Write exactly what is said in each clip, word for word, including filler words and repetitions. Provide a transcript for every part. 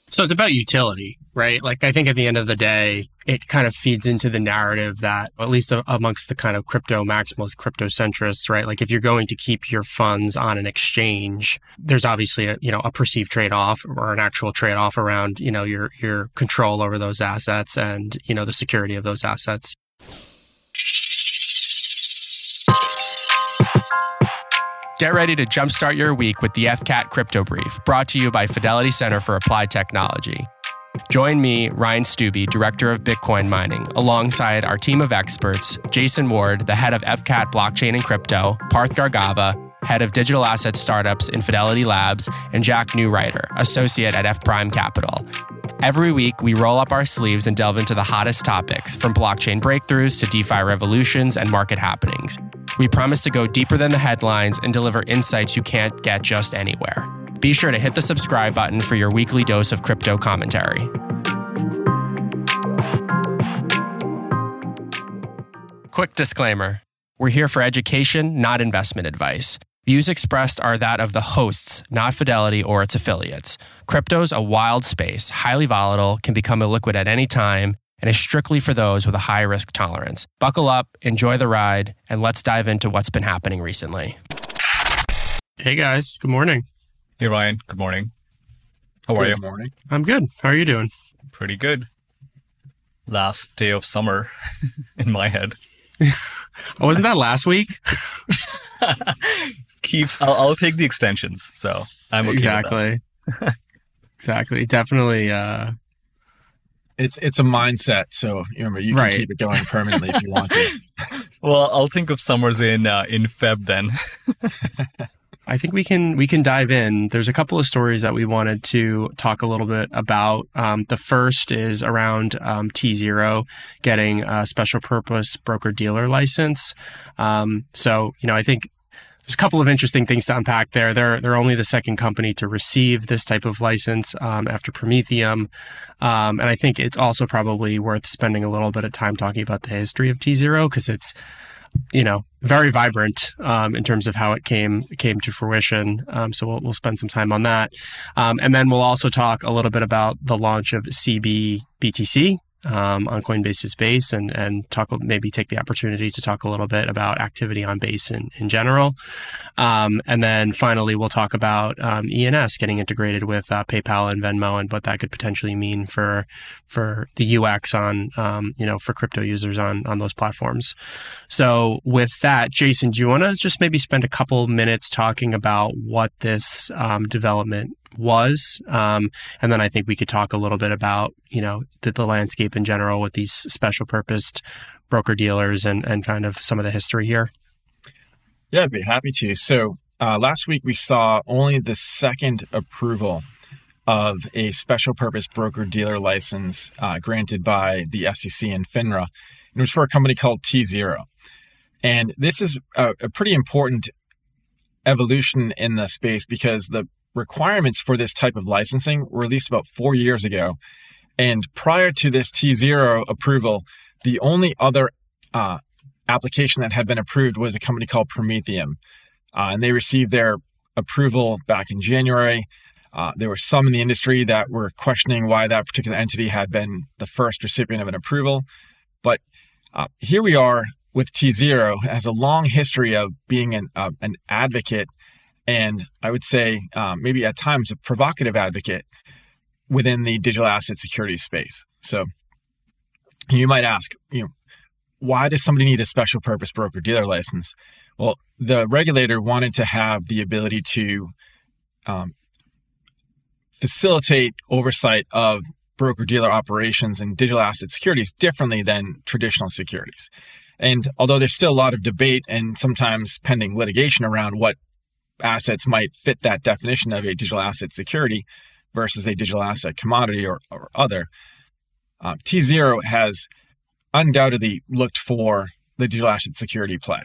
So it's about utility, right? Like I think at the end of the day, it kind of feeds into the narrative that, at least amongst the kind of crypto maximalist, crypto centrists, right? Like if you're going to keep your funds on an exchange, there's obviously a, you know, a perceived trade-off or an actual trade-off around, you know, your, your control over those assets and, you know, the security of those assets. Get ready to jumpstart your week with the F C A T Crypto Brief, brought to you by Fidelity Center for Applied Technology. Join me, Ryan Stubbe, Director of Bitcoin Mining, alongside our team of experts, Jason Ward, the head of F C A T Blockchain and Crypto, Parth Gargava, head of digital asset startups in Fidelity Labs, and Jack Newrider, associate at F Prime Capital. Every week, we roll up our sleeves and delve into the hottest topics, from blockchain breakthroughs to DeFi revolutions and market happenings. We promise to go deeper than the headlines and deliver insights you can't get just anywhere. Be sure to hit the subscribe button for your weekly dose of crypto commentary. Quick disclaimer. We're here for education, not investment advice. Views expressed are that of the hosts, not Fidelity or its affiliates. Crypto's a wild space, highly volatile, can become illiquid at any time, and is strictly for those with a high risk tolerance. Buckle up, enjoy the ride, and let's dive into what's been happening recently. Hey guys, good morning. Hey Ryan, good morning. How are you? Good morning. I'm good. How are you doing? Pretty good. Last day of summer in my head. Oh, wasn't that last week? Keeps. I'll, I'll take the extensions, so I'm okay exactly. with that. Exactly. Definitely. Uh, It's it's a mindset, so you remember you can Right. keep it going permanently if you want to. Well, I'll think of summers in uh, in Feb then. I think we can we can dive in. There's a couple of stories that we wanted to talk a little bit about. Um, the first is around um, T zero getting a special purpose broker dealer license. Um, so you know, I think there's a couple of interesting things to unpack there. They're they're only the second company to receive this type of license um, after Prometheum, um, and I think it's also probably worth spending a little bit of time talking about the history of T zero because it's, you know, very vibrant um, in terms of how it came came to fruition. Um, so we'll we'll spend some time on that, um, and then we'll also talk a little bit about the launch of C B B T C um, on Coinbase's Base, and and talk maybe take the opportunity to talk a little bit about activity on Base in in general, um, and then finally we'll talk about um, E N S getting integrated with uh, PayPal and Venmo and what that could potentially mean for for the U X on um, you know for crypto users on on those platforms. So with that, Jason, do you want to just maybe spend a couple minutes talking about what this um, development was? Um, and then I think we could talk a little bit about, you know, the, the landscape in general with these special purposed broker dealers and, and kind of some of the history here. Yeah, I'd be happy to. So uh, last week we saw only the second approval of a special purpose broker dealer license uh, granted by the S E C and FINRA. It was for a company called T zero. And this is a, a pretty important evolution in the space because the requirements for this type of licensing were released about four years ago. And prior to this T zero approval, the only other uh, application that had been approved was a company called Prometheum. Uh, and they received their approval back in January. Uh, there were some in the industry that were questioning why that particular entity had been the first recipient of an approval. But uh, here we are with T zero, has a long history of being an, uh, an advocate, and I would say um, maybe at times a provocative advocate within the digital asset security space. So you might ask, you know, why does somebody need a special purpose broker dealer license? Well, the regulator wanted to have the ability to um, facilitate oversight of broker dealer operations and digital asset securities differently than traditional securities. And although there's still a lot of debate and sometimes pending litigation around what assets might fit that definition of a digital asset security versus a digital asset commodity or, or other, uh, T zero has undoubtedly looked for the digital asset security play.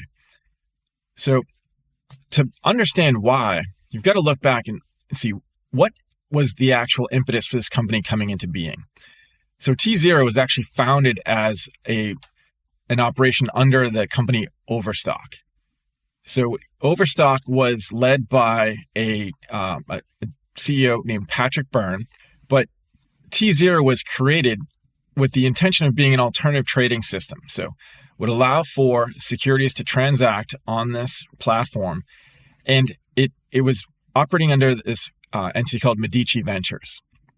So to understand why, you've got to look back and see what was the actual impetus for this company coming into being. So T zero was actually founded as a an operation under the company Overstock. So Overstock was led by a, um, a C E O named Patrick Byrne, but T zero was created with the intention of being an alternative trading system. So would allow for securities to transact on this platform. And it, it was operating under this uh, entity called Medici Ventures.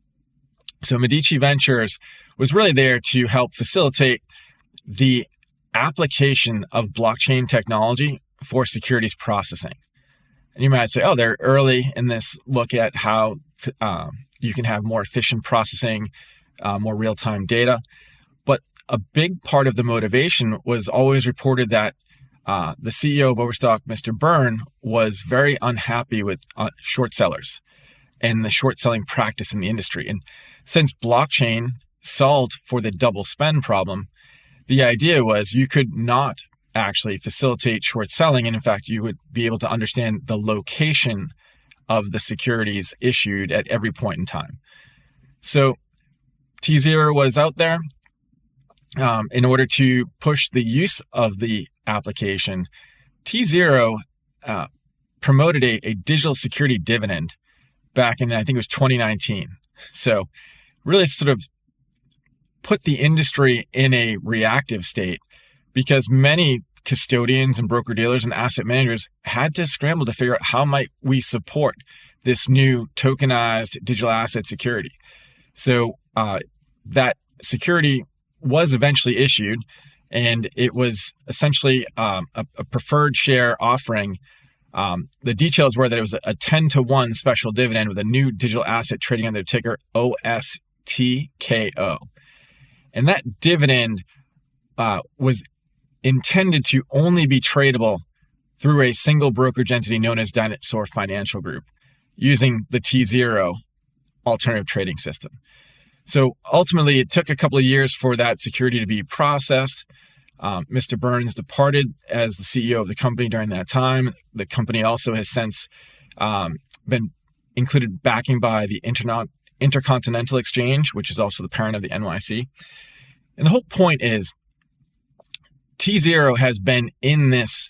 So Medici Ventures was really there to help facilitate the application of blockchain technology for securities processing. And you might say, oh, they're early in this look at how um, you can have more efficient processing, uh, more real-time data. But a big part of the motivation was always reported that uh, the C E O of Overstock, Mister Byrne, was very unhappy with uh, short sellers and the short selling practice in the industry. And since blockchain solved for the double spend problem, the idea was you could not actually facilitate short selling. And in fact, you would be able to understand the location of the securities issued at every point in time. So T zero was out there um, in order to push the use of the application. T zero uh, promoted a, a digital security dividend back in, I think it was twenty nineteen. So really sort of put the industry in a reactive state because many custodians and broker-dealers and asset managers had to scramble to figure out how might we support this new tokenized digital asset security. So uh, that security was eventually issued, and it was essentially um, a, a preferred share offering. Um, the details were that it was a ten to one special dividend with a new digital asset trading under the ticker O S T K O. And that dividend uh, was intended to only be tradable through a single brokerage entity known as Dinosaur Financial Group using the T zero alternative trading system. So ultimately, it took a couple of years for that security to be processed. Um, Mister Burns departed as the C E O of the company during that time. The company also has since um, been included backing by the Interna- Intercontinental Exchange, which is also the parent of the N Y C. And the whole point is T zero has been in this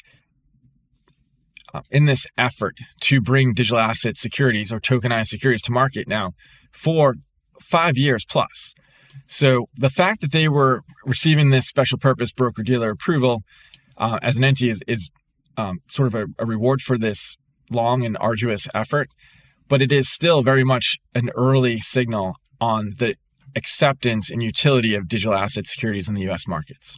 uh, in this effort to bring digital asset securities or tokenized securities to market now for five years plus. So the fact that they were receiving this special purpose broker-dealer approval uh, as an entity is, is um, sort of a, a reward for this long and arduous effort, but it is still very much an early signal on the acceptance and utility of digital asset securities in the U S markets.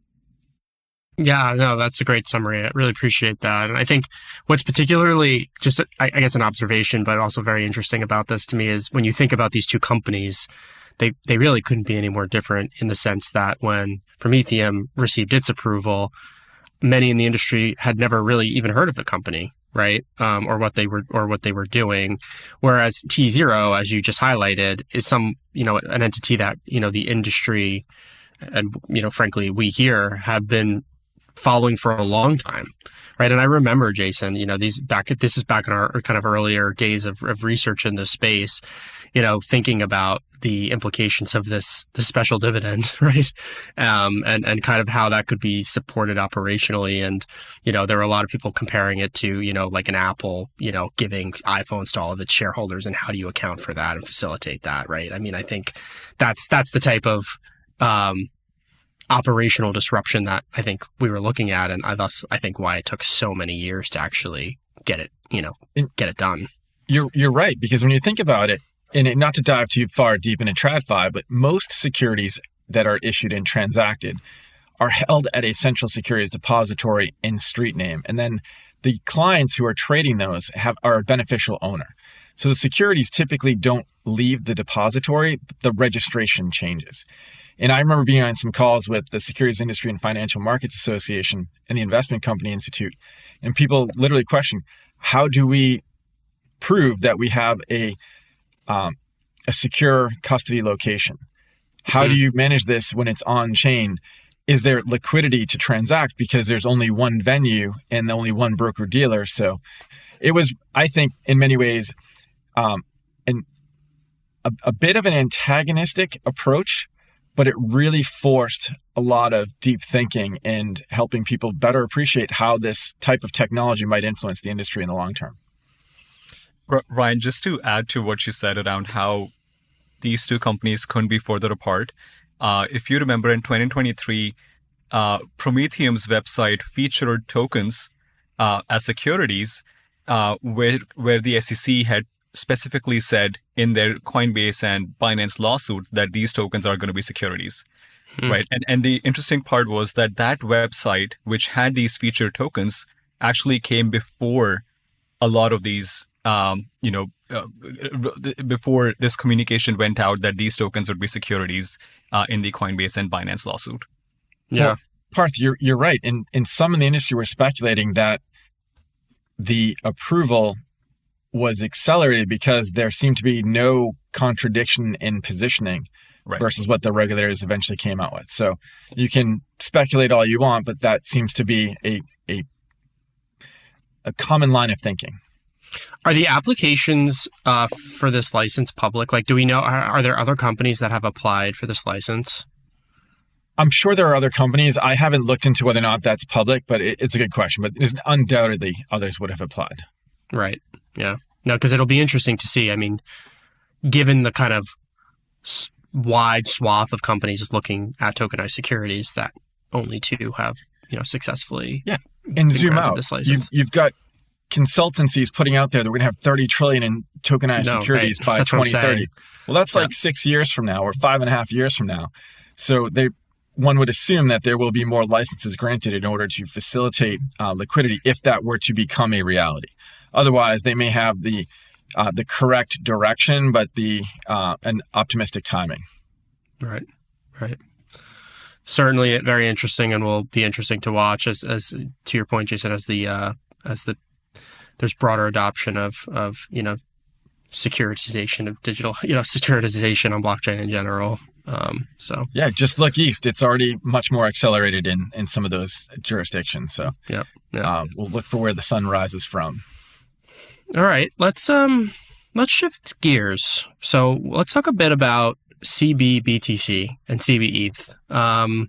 Yeah, no, that's a great summary. I really appreciate that. And I think what's particularly just, I guess, an observation, but also very interesting about this to me is when you think about these two companies, they, they really couldn't be any more different in the sense that when Prometheum received its approval, many in the industry had never really even heard of the company, right? Um, or what they were, or what they were doing. Whereas T zero, as you just highlighted, is some, you know, an entity that, you know, the industry and, you know, frankly, we here have been following for a long time, right? And I remember, Jason, you know, these back, this is back in our kind of earlier days of, of research in this space, you know, thinking about the implications of this, this special dividend, right? Um, and, and kind of how that could be supported operationally. And, you know, there were a lot of people comparing it to, you know, like an Apple, you know, giving iPhones to all of its shareholders and how do you account for that and facilitate that, right? I mean, I think that's, that's the type of, um, operational disruption that I think we were looking at, and I thus I think why it took so many years to actually get it, you know, get it done. You're you're right, because when you think about it, and it, not to dive too far deep into TradFi, but most securities that are issued and transacted are held at a central securities depository in street name, and then the clients who are trading those have are a beneficial owner. So the securities typically don't leave the depository, the registration changes. And I remember being on some calls with the Securities Industry and Financial Markets Association and the Investment Company Institute, and people literally question, how do we prove that we have a um, a secure custody location? How mm-hmm. do you manage this when it's on chain? Is there liquidity to transact because there's only one venue and only one broker dealer? So it was, I think, in many ways, um, an, a, a bit of an antagonistic approach, but it really forced a lot of deep thinking and helping people better appreciate how this type of technology might influence the industry in the long term. Ryan, just to add to what you said around how these two companies couldn't be further apart. Uh, if you remember in twenty twenty-three, uh, Prometheum's website featured tokens uh, as securities uh, where, where the S E C had specifically said in their Coinbase and Binance lawsuit that these tokens are going to be securities. Hmm. Right. And, and the interesting part was that that website, which had these featured tokens, actually came before a lot of these, um, you know, uh, before this communication went out that these tokens would be securities uh, in the Coinbase and Binance lawsuit. Yeah. Well, Parth, you're, you're right. And, and some in the industry were speculating that the approval was accelerated because there seemed to be no contradiction in positioning right. versus what the regulators eventually came out with. So you can speculate all you want, but that seems to be a a, a common line of thinking. Are the applications uh, for this license public? Like, do we know, are, are there other companies that have applied for this license? I'm sure there are other companies. I haven't looked into whether or not that's public, but it, it's a good question. But there's undoubtedly others would have applied. Right. Yeah. No, because it'll be interesting to see. I mean, given the kind of s- wide swath of companies looking at tokenized securities, that only two have, you know, successfely yeah. And zoom out. This you've, you've got consultancies putting out there that we're going to have thirty trillion in tokenized no, securities right. by that's twenty thirty. Well, that's yeah. like six years from now or five and a half years from now. So they, one would assume that there will be more licenses granted in order to facilitate uh, liquidity if that were to become a reality. Otherwise, they may have the uh, the correct direction, but the uh, an optimistic timing. Right, right. Certainly, very interesting, and will be interesting to watch. As, as to your point, Jason, as the uh, as the there's broader adoption of of you know securitization of digital you know securitization on blockchain in general. Um, so yeah, just look east. It's already much more accelerated in in some of those jurisdictions. So yeah, yeah. Uh, we'll look for where the sun rises from. All right, let's um let's shift gears. So let's talk a bit about C B B T C and C B E T H. Um,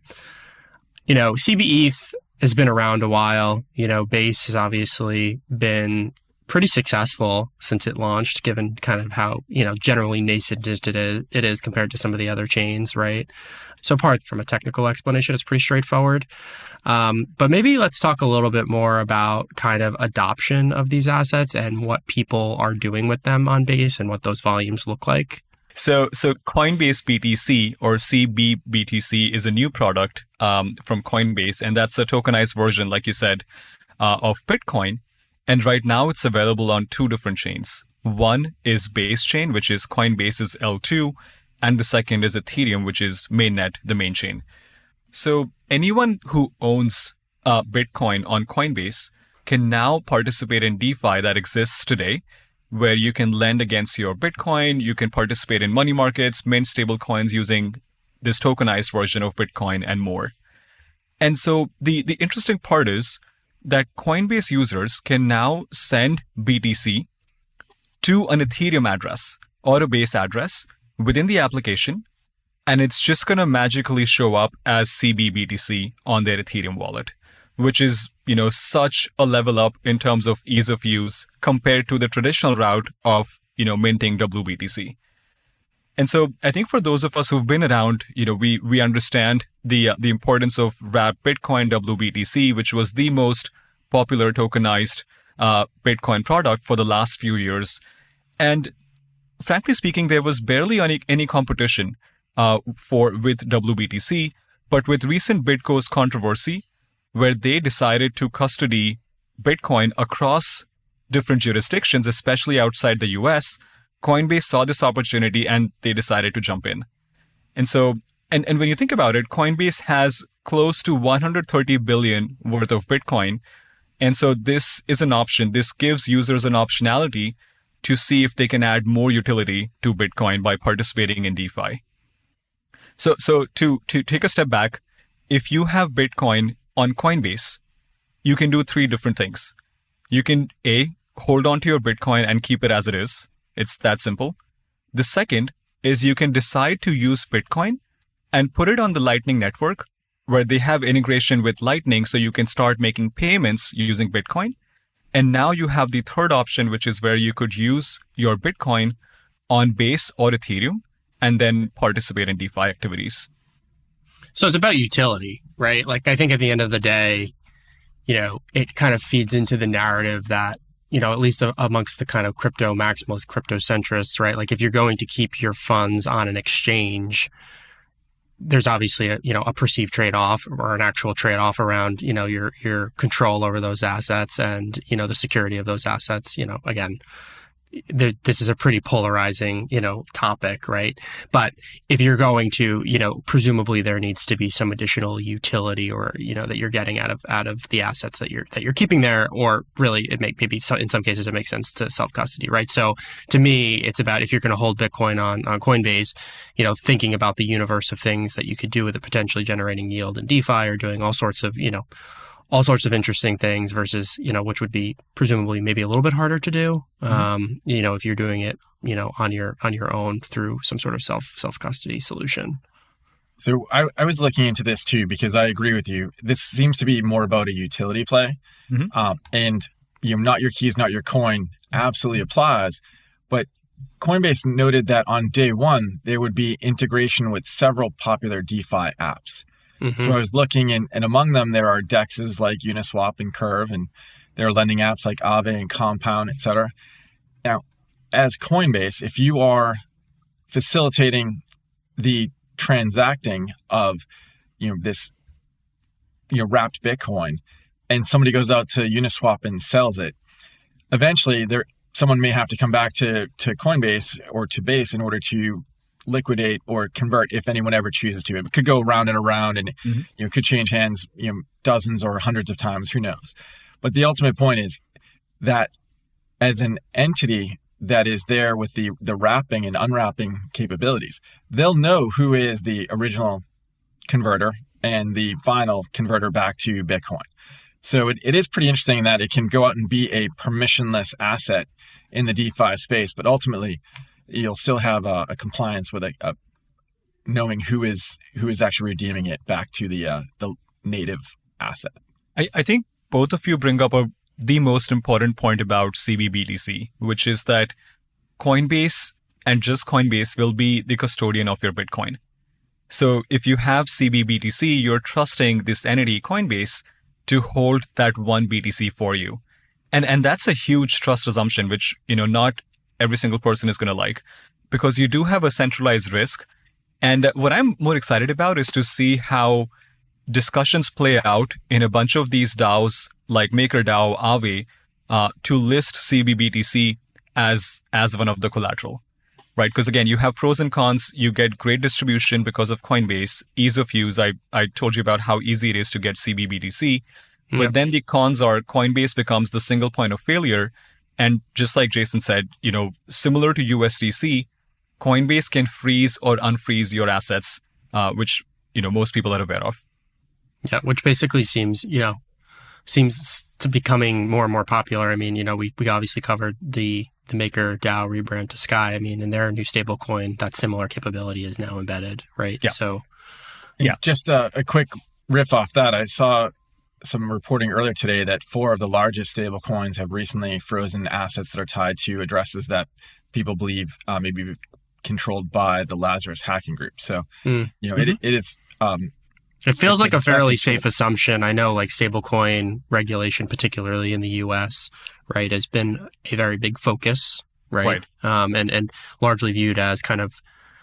you know, C B E T H has been around a while. You know, Base has obviously been pretty successful since it launched, given kind of how, you know, generally nascent it is, it is compared to some of the other chains, right? So apart from a technical explanation, it's pretty straightforward. Um, but maybe let's talk a little bit more about kind of adoption of these assets and what people are doing with them on Base and what those volumes look like. So, so Coinbase B T C or C B B T C is a new product um, from Coinbase, and that's a tokenized version, like you said, uh, of Bitcoin. And right now it's available on two different chains. One is Base Chain, which is Coinbase's L two, and the second is Ethereum, which is Mainnet, the main chain. So anyone who owns uh, Bitcoin on Coinbase can now participate in DeFi that exists today, where you can lend against your Bitcoin, you can participate in money markets, mint stable coins using this tokenized version of Bitcoin and more. And so the, the interesting part is that Coinbase users can now send B T C to an Ethereum address or a Base address within the application, and it's just going to magically show up as C B B T C on their Ethereum wallet, which is, you know, such a level up in terms of ease of use compared to the traditional route of, you know, minting W B T C. And so I think for those of us who've been around, you know, we we understand the uh, the importance of Wrapped Bitcoin W B T C, which was the most popular tokenized uh, Bitcoin product for the last few years. And frankly speaking, there was barely any, any competition uh, for with W B T C. But with recent BitGo's controversy, where they decided to custody Bitcoin across different jurisdictions, especially outside the U S, Coinbase saw this opportunity and they decided to jump in. And so, and, and when you think about it, Coinbase has close to one hundred thirty billion worth of Bitcoin. And so this is an option. This gives users an optionality to see if they can add more utility to Bitcoin by participating in DeFi. So, so to, to take a step back, if you have Bitcoin on Coinbase, you can do three different things. You can A, hold on to your Bitcoin and keep it as it is. It's that simple. The second is you can decide to use Bitcoin and put it on the Lightning Network, where they have integration with Lightning, so you can start making payments using Bitcoin. And now you have the third option, which is where you could use your Bitcoin on Base or Ethereum and then participate in DeFi activities. So it's about utility, right? Like, I think at the end of the day, you know, it kind of feeds into the narrative that, you know, at least amongst the kind of crypto maximalist, crypto centrists, right? Like, if you're going to keep your funds on an exchange, there's obviously a, you know, a perceived trade-off or an actual trade-off around, you know, your, your control over those assets and, you know, the security of those assets. You know, again, there, this is a pretty polarizing, you know, topic, right? But if you're going to, you know, presumably there needs to be some additional utility or, you know, that you're getting out of, out of the assets that you're, that you're keeping there, or really it may, maybe so, in some cases it makes sense to self-custody, right? So to me, it's about, if you're going to hold Bitcoin on, on Coinbase, you know, thinking about the universe of things that you could do with it, potentially generating yield in DeFi or doing all sorts of, you know, all sorts of interesting things versus, you know, which would be presumably maybe a little bit harder to do, mm-hmm. um, you know, if you're doing it, you know, on your, on your own through some sort of self, self-custody solution. So I, I was looking into this too, because I agree with you. This seems to be more about a utility play. Mm-hmm. Um, and, you know, not your keys, not your coin absolutely applies. But Coinbase noted that on day one, there would be integration with several popular DeFi apps. Mm-hmm. So I was looking, and, and among them, there are D E Xs like Uniswap and Curve, and there are lending apps like Aave and Compound, et cetera. Now, as Coinbase, if you are facilitating the transacting of, you know, this, you know, wrapped Bitcoin, and somebody goes out to Uniswap and sells it, eventually there someone may have to come back to, to Coinbase or to Base in order to liquidate or convert, if anyone ever chooses to. It could go round and around, and mm-hmm. you know, could change hands, you know, dozens or hundreds of times. Who knows? But the ultimate point is that as an entity that is there with the the wrapping and unwrapping capabilities, they'll know who is the original converter and the final converter back to Bitcoin. So it, it is pretty interesting that it can go out and be a permissionless asset in the DeFi space, but ultimately you'll still have a, a compliance with a, a knowing who is who is actually redeeming it back to the uh, the native asset. I, I think both of you bring up a, the most important point about C B B T C, which is that Coinbase and just Coinbase will be the custodian of your Bitcoin. So if you have C B B T C, you're trusting this entity, Coinbase, to hold that one B T C for you. And and that's a huge trust assumption, which, you know, not every single person is going to like, because you do have a centralized risk. And what I'm more excited about is to see how discussions play out in a bunch of these DAOs like MakerDAO, Aave, uh, to list C B B T C as, as one of the collateral, right? Because again, you have pros and cons. You get great distribution because of Coinbase, ease of use. I, I told you about how easy it is to get C B B T C, but yep. then the cons are Coinbase becomes the single point of failure. And just like Jason said, you know, similar to U S D C, Coinbase can freeze or unfreeze your assets, uh, which, you know, most people are aware of. Yeah, which basically seems, you know, seems to becoming more and more popular. I mean, you know, we, we obviously covered the the MakerDAO rebrand to Sky. I mean, in their new stablecoin, that similar capability is now embedded, right? Yeah. So, yeah. Just a, a quick riff off that. I saw some reporting earlier today that four of the largest stablecoins have recently frozen assets that are tied to addresses that people believe uh, may be controlled by the Lazarus hacking group. So, mm. you know, mm-hmm. it, it is... Um, it feels like a fairly safe assumption. I know like stablecoin regulation, particularly in the U S, right, has been a very big focus, right? right. Um, and, and largely viewed as kind of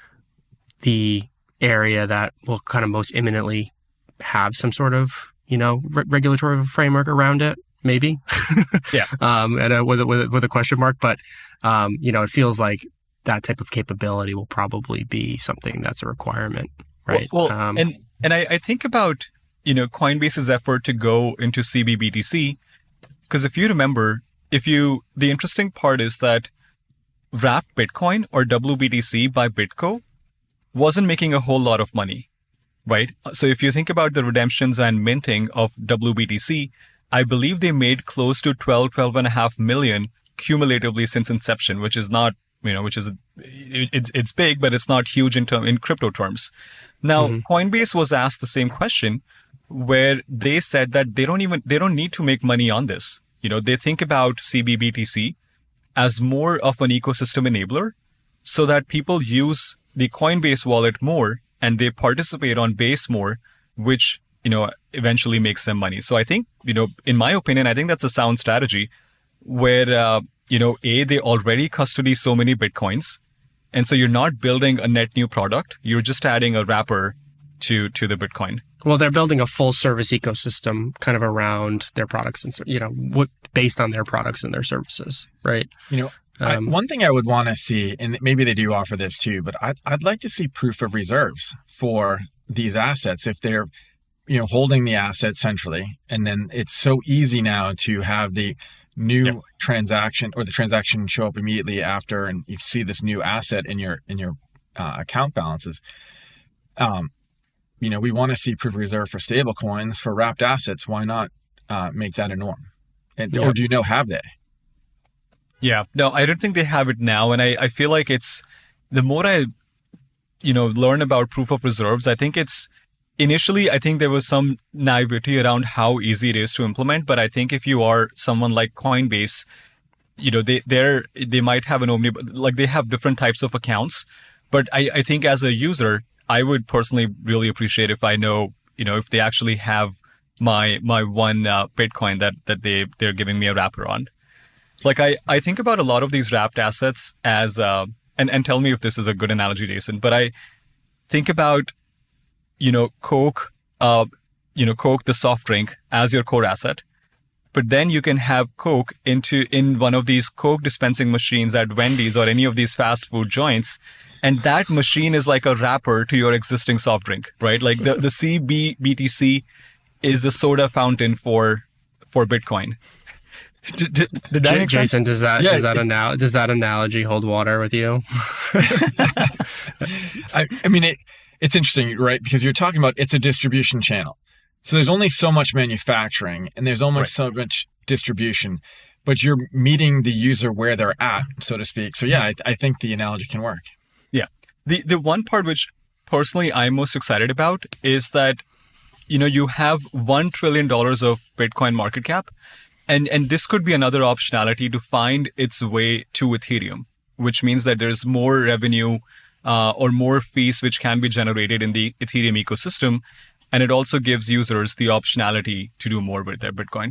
the area that will kind of most imminently have some sort of, you know, re- regulatory framework around it, maybe. yeah. Um, and a, with, a, with, a, with a question mark. But, um, you know, it feels like that type of capability will probably be something that's a requirement, right? Well, well um, and and I, I think about, you know, Coinbase's effort to go into C B B T C, because if you remember, if you, the interesting part is that wrapped Bitcoin or W B T C by BitGo wasn't making a whole lot of money, right? So if you think about the redemptions and minting of W B T C, I believe they made close to twelve, twelve and a half million cumulatively since inception, which is not, you know, which is, it, it's it's big, but it's not huge in term, in crypto terms. Now, mm-hmm. Coinbase was asked the same question, where they said that they don't even, they don't need to make money on this. You know, they think about C B B T C as more of an ecosystem enabler so that people use the Coinbase wallet more and they participate on Base more, which, you know, eventually makes them money. So I think, you know, in my opinion, I think that's a sound strategy where, uh, you know, A, they already custody so many Bitcoins. And so you're not building a net new product. You're just adding a wrapper to, to the Bitcoin. Well, they're building a full service ecosystem kind of around their products and, you know, what based on their products and their services, right? You know, I, Um, one thing I would want to see, and maybe they do offer this too, but I'd, I'd like to see proof of reserves for these assets if they're, you know, holding the asset centrally. And then it's so easy now to have the new Yep. transaction or the transaction show up immediately after, and you see this new asset in your in your uh, account balances. Um, you know, we want to see proof of reserve for stable coins, for wrapped assets. Why not uh, make that a norm? And, Yep. Or do you know, have they? Yeah, no, I don't think they have it now. And I, I feel like it's, the more I, you know, learn about proof of reserves, I think it's, initially, I think there was some naivety around how easy it is to implement. But I think if you are someone like Coinbase, you know, they, they're, they might have an omni, like they have different types of accounts. But I, I think as a user, I would personally really appreciate if I know, you know, if they actually have my, my one uh, Bitcoin that, that they, they're giving me a wrapper on. Like I, I think about a lot of these wrapped assets as, uh, and, and tell me if this is a good analogy, Jason, but I think about, you know, Coke, uh, you know, Coke, the soft drink as your core asset, but then you can have Coke into, in one of these Coke dispensing machines at Wendy's or any of these fast food joints. And that machine is like a wrapper to your existing soft drink, right? Like the, the C B B T C is a soda fountain for, for Bitcoin. Did, did, did that J- make Jason, sense? does that Yeah, does that it- anal- does that analogy hold water with you? I, I mean, it, it's interesting, right? Because you're talking about it's a distribution channel. So there's only so much manufacturing and there's only Right. so much distribution, but you're meeting the user where they're at, so to speak. So yeah, I, I think the analogy can work. Yeah. The the one part which personally I'm most excited about is that, you know, you have one trillion dollars of Bitcoin market cap. And and this could be another optionality to find its way to Ethereum, which means that there's more revenue uh, or more fees which can be generated in the Ethereum ecosystem. And it also gives users the optionality to do more with their Bitcoin.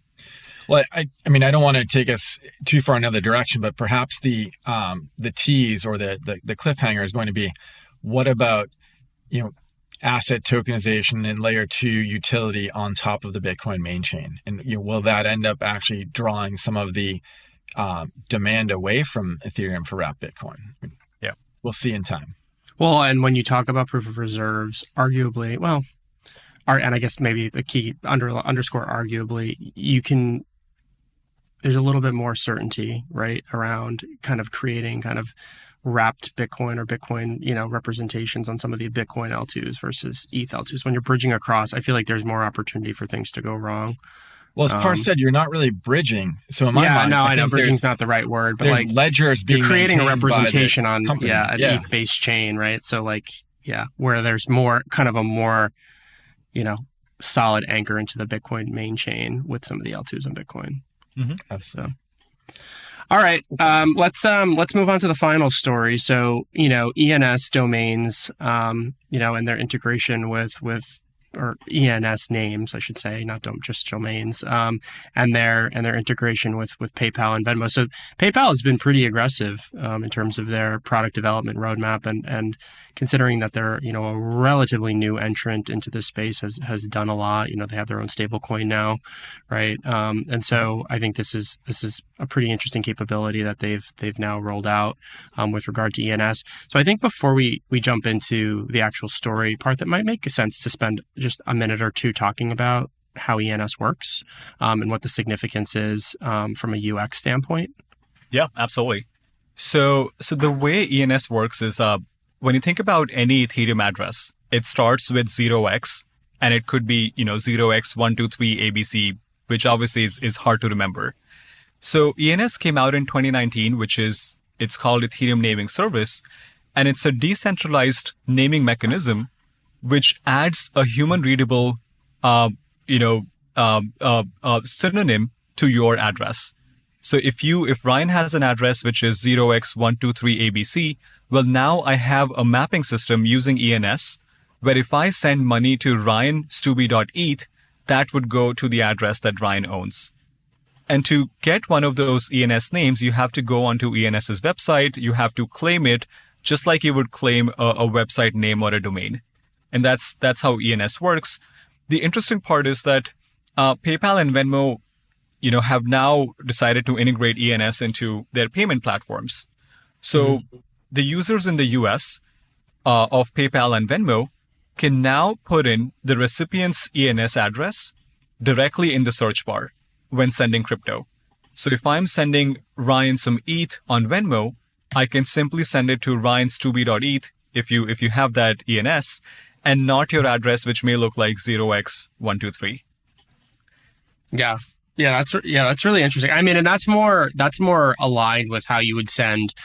Well, I, I mean, I don't want to take us too far another direction, but perhaps the um, the tease or the, the the cliffhanger is going to be, what about, you know, asset tokenization and layer two utility on top of the Bitcoin main chain? And, you know, will that end up actually drawing some of the uh, demand away from Ethereum for wrapped Bitcoin? Yeah. We'll see in time. Well, and when you talk about proof of reserves, arguably, well, are, and I guess maybe the key under underscore arguably, you can, there's a little bit more certainty, right, around kind of creating kind of wrapped Bitcoin or Bitcoin, you know, representations on some of the Bitcoin L twos versus E T H L twos. When you're bridging across, I feel like there's more opportunity for things to go wrong. Well, as Par Um, said, you're not really bridging. So in my yeah, mind, no, I, know think bridging's there's, not the right word, but there's like ledgers being you're creating a maintained by the representation on company. yeah an Yeah. E T H-based chain, right? So like yeah, where there's more kind of a more, you know, solid anchor into the Bitcoin main chain with some of the L twos on Bitcoin. Absolutely. All right, um, let's um, let's move on to the final story. So, you know, E N S domains, um, you know, and their integration with with or E N S names, I should say, not dom- just domains, um, and their and their integration with with PayPal and Venmo. So PayPal has been pretty aggressive um, in terms of their product development roadmap, and and considering that they're, you know, a relatively new entrant into this space, has has done a lot. You know, they have their own stable coin now, right? Um, and so I think this is this is a pretty interesting capability that they've they've now rolled out um, with regard to E N S. So I think before we we jump into the actual story part, that might make sense to spend just a minute or two talking about how E N S works um, and what the significance is um, from a U X standpoint. Yeah, absolutely. So so the way E N S works is uh, when you think about any Ethereum address, it starts with zero x, and it could be, you know, zero x one two three A B C, which obviously is, is hard to remember. So E N S came out in twenty nineteen, which is, it's called Ethereum Naming Service, and it's a decentralized naming mechanism which adds a human-readable, uh, you know, uh, uh, uh, synonym to your address. So if you, if Ryan has an address which is zero x one two three A B C, Well, now I have a mapping system using E N S where if I send money to ryan stubbe dot e t h, that would go to the address that Ryan owns. And to get one of those E N S names, you have to go onto ENS's website. You have to claim it just like you would claim a, a website name or a domain. And that's that's how E N S works. The interesting part is that uh, PayPal and Venmo, you know, have now decided to integrate E N S into their payment platforms. So mm-hmm. the users in the U S uh, of PayPal and Venmo can now put in the recipient's E N S address directly in the search bar when sending crypto. So if I'm sending Ryan some E T H on Venmo, I can simply send it to ryan stubbe dot e t h if you if you have that E N S, and not your address, which may look like zero x one two three. Yeah. Yeah, that's yeah, that's really interesting. I mean, and that's more that's more aligned with how you would send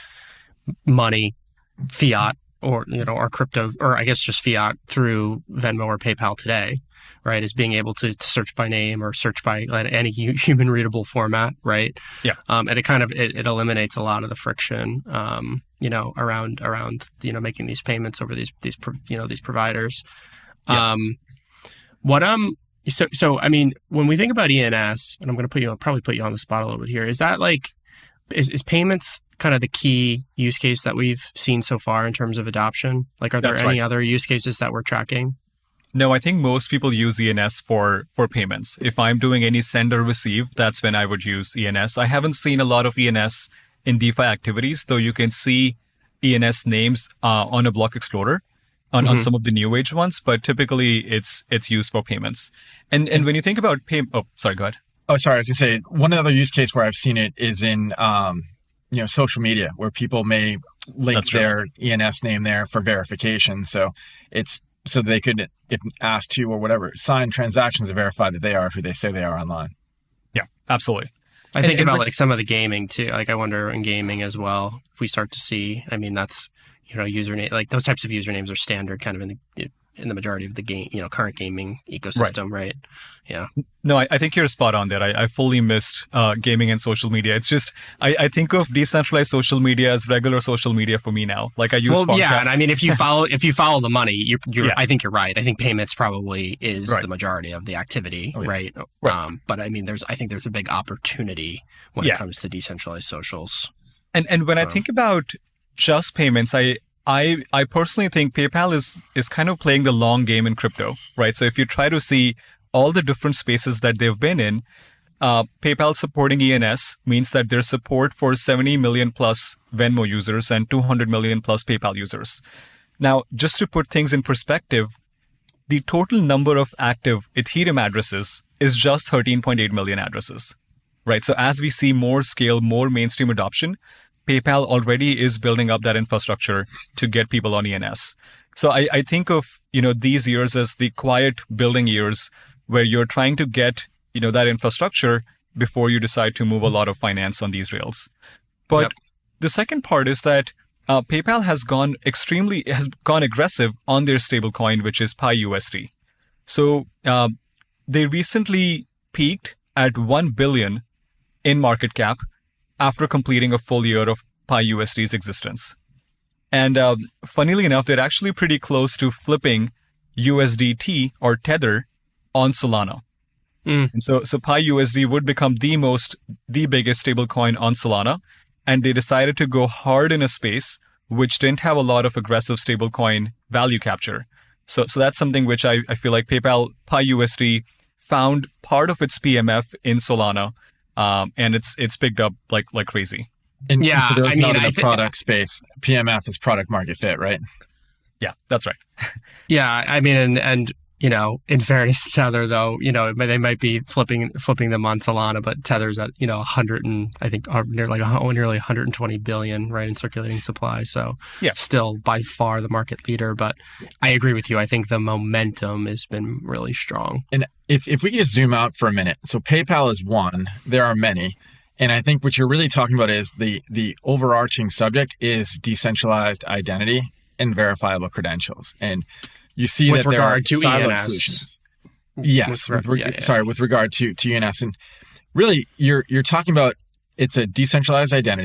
money, fiat, or you know, or crypto, or I guess just fiat through Venmo or PayPal today, right? Is being able to, to search by name or search by any human readable format, right? Yeah. Um, and it kind of it, it eliminates a lot of the friction, um, you know, around around you know making these payments over these these you know these providers. Yeah. Um, what um. So, so I mean, when we think about E N S, and I'm going to put you on, probably put you on the spot a little bit here. Is that like, is, is payments kind of the key use case that we've seen so far in terms of adoption? Like, are there That's any right. other use cases that we're tracking? No, I think most people use E N S for, for payments. If I'm doing any send or receive, that's when I would use E N S. I haven't seen a lot of E N S in DeFi activities, though you can see E N S names uh, on a Block Explorer. On, mm-hmm. on some of the new age ones, but typically it's it's used for payments. And and when you think about pay, oh sorry, go ahead. Oh, sorry, I was gonna say one other use case where I've seen it is in um, you know social media, where people may link That's their true. E N S name there for verification. So it's so they could, if asked to or whatever, sign transactions to verify that they are who they say they are online. Yeah, absolutely. I and, think and about when, like some of the gaming too. Like I wonder in gaming as well, if we start to see. I mean, that's. You know, username like those types of usernames are standard, kind of in the in the majority of the game, you know, current gaming ecosystem, right? right? Yeah. No, I, I think you're spot on there. I, I fully missed uh, gaming and social media. It's just I, I think of decentralized social media as regular social media for me now. Like I use. Well, Fogchat. yeah, and I mean, if you follow if you follow the money, you're, you're yeah. I think you're right. I think payments probably is right. the majority of the activity, oh, yeah. right? right? Um, but I mean, there's I think there's a big opportunity when yeah. it comes to decentralized socials. And and when um, I think about just payments, I. I, I personally think PayPal is is kind of playing the long game in crypto, right? So if you try to see all the different spaces that they've been in, uh, PayPal supporting E N S means that there's support for seventy million plus Venmo users and two hundred million plus PayPal users. Now, just to put things in perspective, the total number of active Ethereum addresses is just thirteen point eight million addresses, right? So as we see more scale, more mainstream adoption, PayPal already is building up that infrastructure to get people on E N S. So I, I think of, you know, these years as the quiet building years where you're trying to get, you know, that infrastructure before you decide to move a lot of finance on these rails. But yep. the second part is that uh, PayPal has gone extremely, has gone aggressive on their stablecoin, which is Pi U S D. So uh, they recently peaked at one billion in market cap after completing a full year of Pi U S D's existence. And uh, funnily enough, they're actually pretty close to flipping U S D T or Tether on Solana. Mm. And so, so Pi U S D would become the most, the biggest stablecoin on Solana. And they decided to go hard in a space which didn't have a lot of aggressive stablecoin value capture. So, so that's something which I, I feel like PayPal, Pi U S D found part of its P M F in Solana. Um, and it's it's picked up like like crazy. And, yeah, and for those I mean, not in the I th- product space, P M F is product market fit, right? Yeah, that's right. yeah, I mean, and and you know, in fairness to Tether, though, you know, they might be flipping flipping them on Solana, but Tether's at you know one hundred and I think near like oh, nearly one hundred twenty billion, right, in circulating supply. So yeah, still by far the market leader. But I agree with you. I think the momentum has been really strong. And if if we could just zoom out for a minute, so PayPal is one. There are many, and I think what you're really talking about is the the overarching subject is decentralized identity and verifiable credentials, and you see with that there are to siloed E N S. Solutions. Yes, with, with, yeah, yeah. sorry, with regard to to E N S, and really, you're you're talking about it's a decentralized identity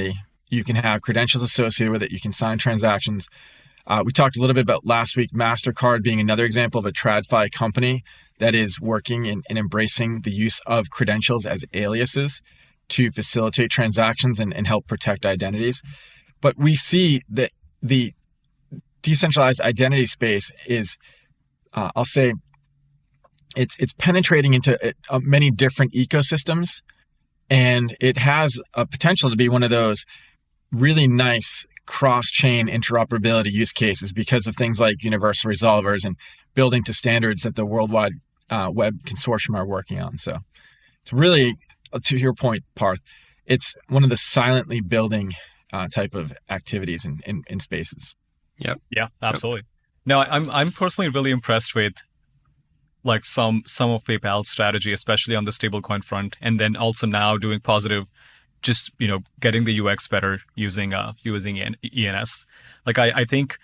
You can have credentials associated with it. You can sign transactions. Uh, we talked a little bit about last week, MasterCard being another example of a TradFi company that is working and, and embracing the use of credentials as aliases to facilitate transactions and, and help protect identities. But we see that the decentralized identity space is, uh, I'll say, it's it's penetrating into uh, many different ecosystems, and it has a potential to be one of those really nice cross-chain interoperability use cases because of things like universal resolvers and building to standards that the World Wide uh, Web Consortium are working on. So it's really, to your point, Parth, it's one of the silently building uh, type of activities in, in, in spaces. Yep. Yeah, absolutely. Yep. No, I'm I'm personally really impressed with like some some of PayPal's strategy, especially on the stablecoin front, and then also now doing positive, just you know, getting the U X better using uh using E N S. Like I, I think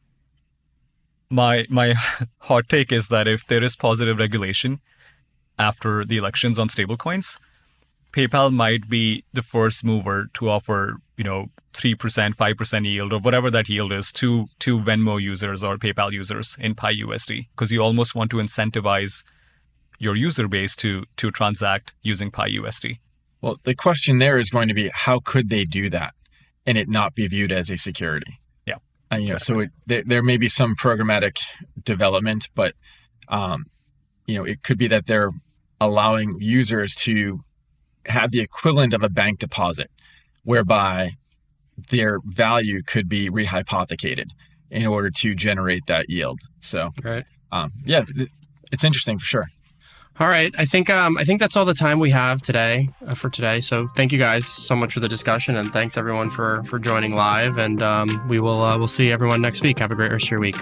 my my hot take is that if there is positive regulation after the elections on stablecoins, PayPal might be the first mover to offer, you know, three percent, five percent yield or whatever that yield is to to Venmo users or PayPal users in Pi U S D, because you almost want to incentivize your user base to to transact using Pi U S D. Well, the question there is going to be, how could they do that and it not be viewed as a security? Yeah. And, you know, exactly. so it, there, there may be some programmatic development, but um, you know, it could be that they're allowing users to have the equivalent of a bank deposit, whereby their value could be rehypothecated in order to generate that yield. So, right. um, yeah, it's interesting for sure. All right. I think um, I think that's all the time we have today uh, for today. So thank you guys so much for the discussion, and thanks everyone for for joining live. And um, we will uh, we'll see everyone next week. Have a great rest of your week.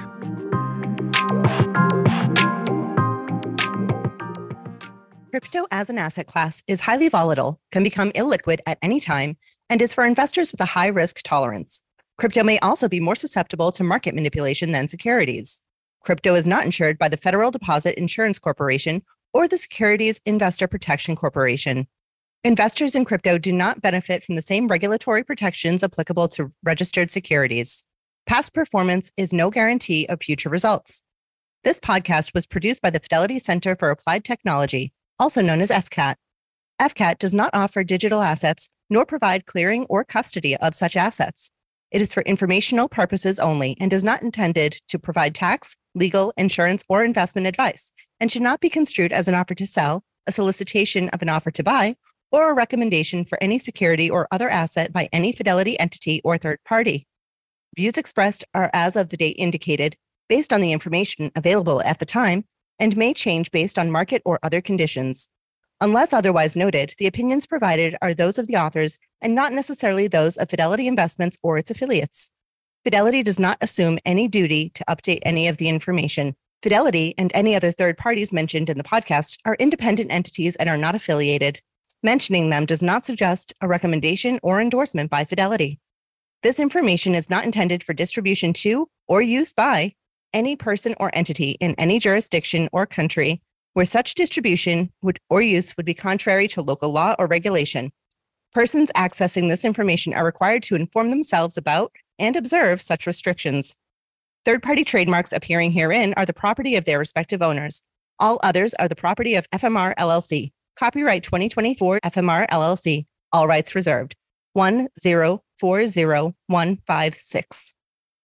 Crypto as an asset class is highly volatile, can become illiquid at any time, and is for investors with a high risk tolerance. Crypto may also be more susceptible to market manipulation than securities. Crypto is not insured by the Federal Deposit Insurance Corporation or the Securities Investor Protection Corporation. Investors in crypto do not benefit from the same regulatory protections applicable to registered securities. Past performance is no guarantee of future results. This podcast was produced by the Fidelity Center for Applied Technology, also known as F CAT. F CAT does not offer digital assets nor provide clearing or custody of such assets. It is for informational purposes only and is not intended to provide tax, legal, insurance, or investment advice, and should not be construed as an offer to sell, a solicitation of an offer to buy, or a recommendation for any security or other asset by any Fidelity entity or third party. Views expressed are as of the date indicated, based on the information available at the time, and may change based on market or other conditions. Unless otherwise noted, the opinions provided are those of the authors and not necessarily those of Fidelity Investments or its affiliates. Fidelity does not assume any duty to update any of the information. Fidelity and any other third parties mentioned in the podcast are independent entities and are not affiliated. Mentioning them does not suggest a recommendation or endorsement by Fidelity. This information is not intended for distribution to or use by any person or entity in any jurisdiction or country where such distribution would or use would be contrary to local law or regulation. Persons accessing this information are required to inform themselves about and observe such restrictions. Third-party trademarks appearing herein are the property of their respective owners. All others are the property of F M R L L C. Copyright twenty twenty-four F M R L L C. All rights reserved. one zero four zero one five six.